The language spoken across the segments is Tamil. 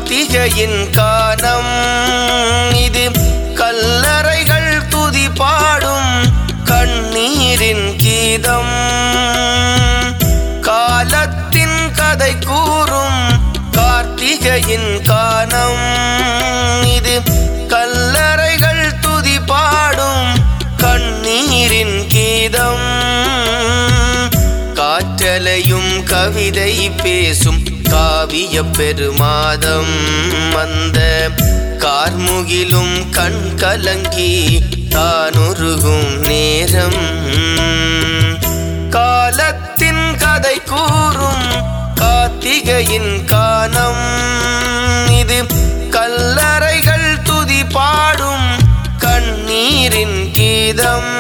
கார்த்திகையின் கானம் இது கல்லறைகள் துதி பாடும் கண்ணீரின் கீதம். காலத்தின் கதை கூறும் கார்த்திகையின் கானம் இது கல்லறைகள் துதி பாடும் கண்ணீரின் கீதம். காற்றலையும் கவிதை பேசும் காவிய பெருமாதம் அந்த கார்முகிலும் கண் கலங்கி தானுருகும் நேரம். காலத்தின் கதை கூறும் கார்த்திகையின் கானம் இது கல்லறைகள் துதி பாடும் கண்ணீரின் கீதம்.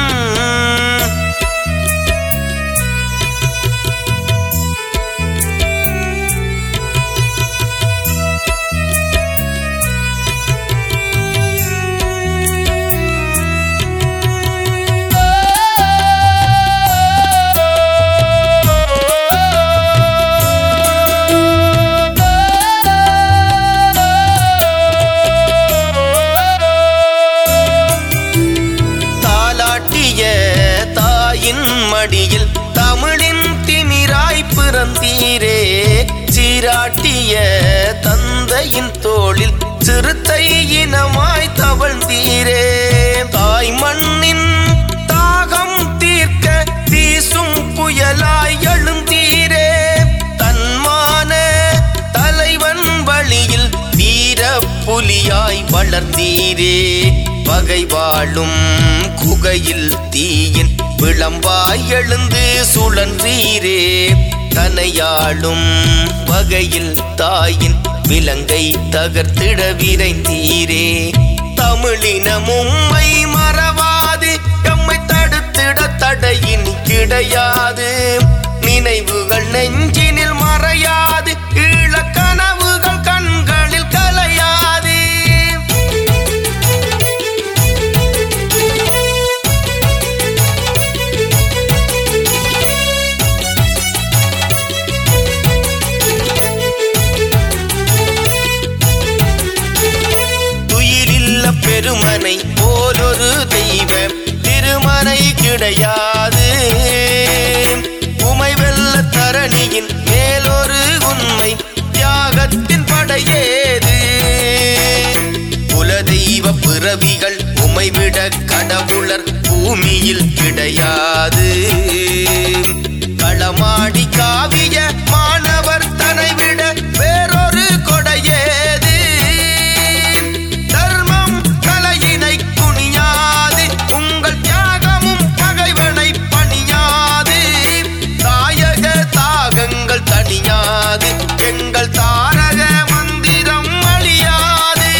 மடியில் தமிழின் திமிராய் பிறந்தீரே, சீராட்டிய தந்தையின் தோளில் சிறுத்தை இனமாய் தவழ்ந்தீரே. தாய் மண்ணின் தாகம் தீர்க்க வீசும் புயலாய் எழுந்தீரே. தன்மான தலைவன் வழியில் வீர புலியாய் வளர்ந்தீரே. பகை வாழும் குகையில் தீயின் விளம்பாய் எழுந்து சுழன்றீரே. தனையாளும் வகையில் தாயின் விலங்கை தகர்த்திட விரைந்தீரே. தமிழினம் உம்மை மறவாது எம்மை தடுத்திட தடையின் கிடையாது. நினைவுகள் நெஞ்சினில் மறையாது, ஈழ கனவுகள் கண்களில் கலையாது. பெருமனை போலொரு தெய்வ திருமனை கிடையாது. உமை வெல்ல தரணியின் மேலொரு உண்மை தியாகத்தின் படையேது. குலதெய்வ பிறவிகள் உமை விட கடவுளர் பூமியில் கிடையாது. களமாடி காவிய மாணவர் தனை விட வேறொரு கொடையேது. எங்கள் தாரக மந்திரம் அழியாது.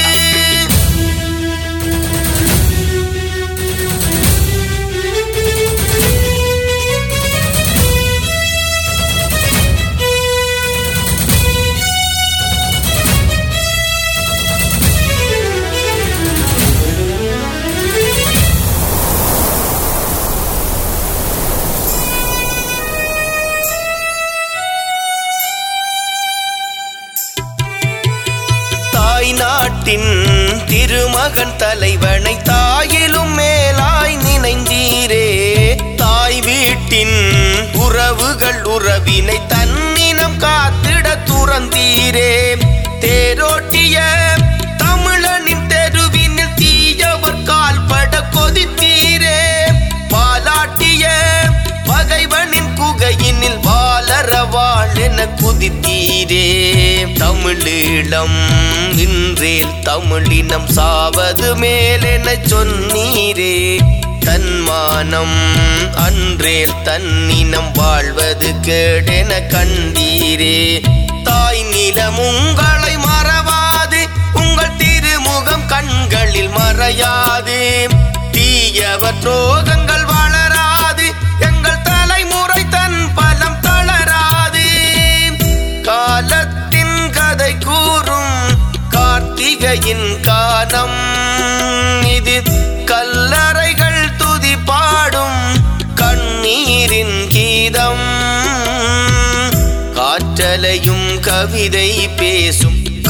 நாட்டின் திருமகன் தலைவனை தாயிலும் மேலாய் நினைந்தீரே. தாய் வீட்டின் உறவுகள் உறவினை தன்னினம் காத்திட துறந்தீரே. தேரோட்டிய தமிழனின் தெருவினில் தீயவர் கால்பட கொதித்தீரே. பாலாட்டிய பகைவனின் குகையினில் வாழறவாள் என குதித்தீரே. தமிழீழம் இன்றேல் தமிழினம் சாவது மேலென சொன்னீரே. தன்மானம் அன்றேல் தன்னினம் வாழ்வது கேடென கண்டீரே. தாய் நிலம் உங்களை மறவாது, உங்கள் திருமுகம் கண்களில் மறையாது. தீயவர் துரோகங்கள் வளராது, எங்கள் தலைமுறை தன் பலம் தளராது. காலத்தின் கதை கூறும் கார்த்திகையின் கானம் இது கல்லறைகள் துதி பாடும் கண்ணீரின் கீதம். காற்றலையும் கவிதை பேசும்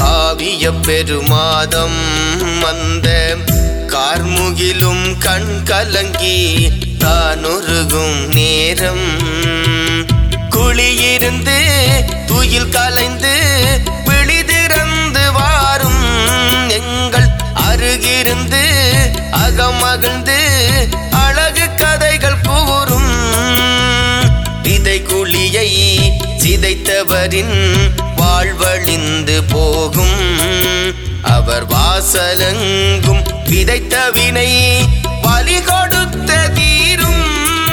காவிய பெருமாதம் அந்த கார்முகிலும் கண் கலங்கி தானுருகும் நேரம் குளியிருந்து துயில் கலைந்து விழிதிறந்து வாரும் எங்கள் அருகிருந்து அகமகிழ்ந்து அழகு கதைகள் கூறும் விதை குழியை சிதைத்தவரின் வாழ்வழிந்து போகும் அவர் வாசலெங்கும் விதைத்த வினை பலி கொடுத்த தீரும்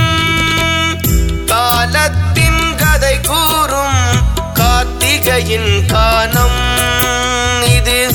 காலத்தின் கதை கூறும் கார்த்திகையின் கானம் இது